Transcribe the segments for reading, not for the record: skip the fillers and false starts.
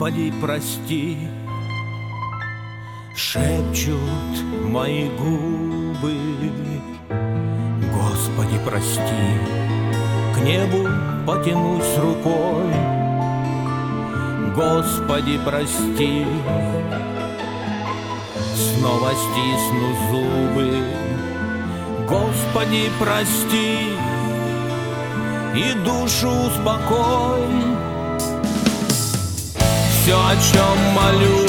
Господи, прости, шепчут мои губы. Господи, прости, к небу потянусь рукой. Господи, прости, снова стисну зубы. Господи, прости и душу успокой. Все, о чем молю,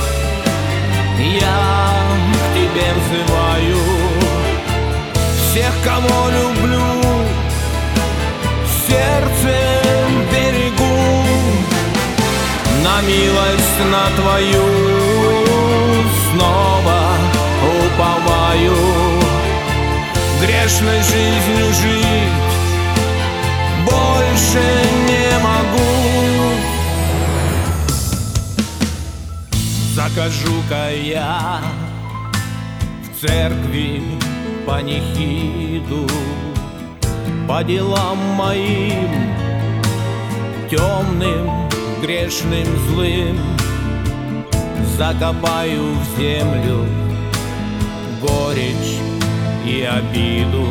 я к тебе взываю. Всех, кого люблю, сердцем берегу. На милость на твою снова уповаю. Грешной жизнью жить больше не могу. Закажу-ка я в церкви панихиду по делам моим темным, грешным, злым. Закопаю в землю горечь и обиду,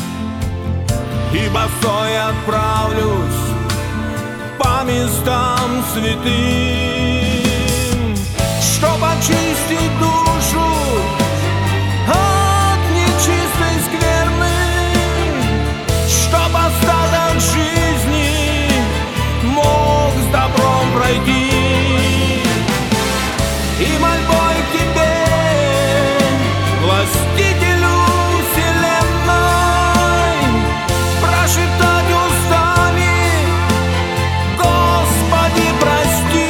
и босой отправлюсь по местам святым, чтоб очистить душу от нечистой скверны, чтоб остаток жизни мог с добром пройти. И мольбой к тебе, властителю вселенной, прошептать устами: Господи, прости.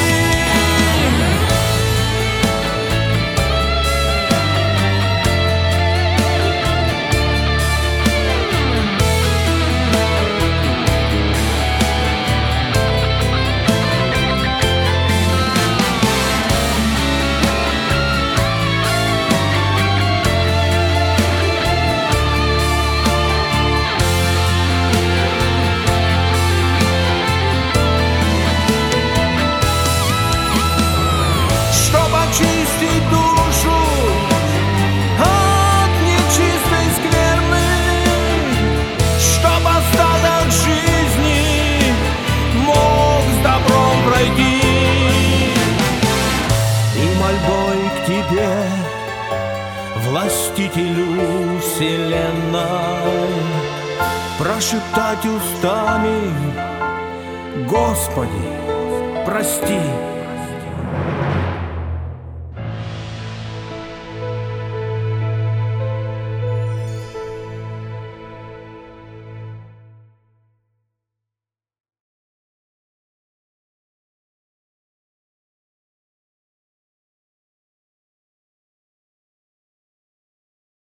Очистить душу от нечистой скверны, чтоб остаток жизни мог с добром пройти. И мольбой к тебе, властителю вселенной, прошептать устами: Господи, прости.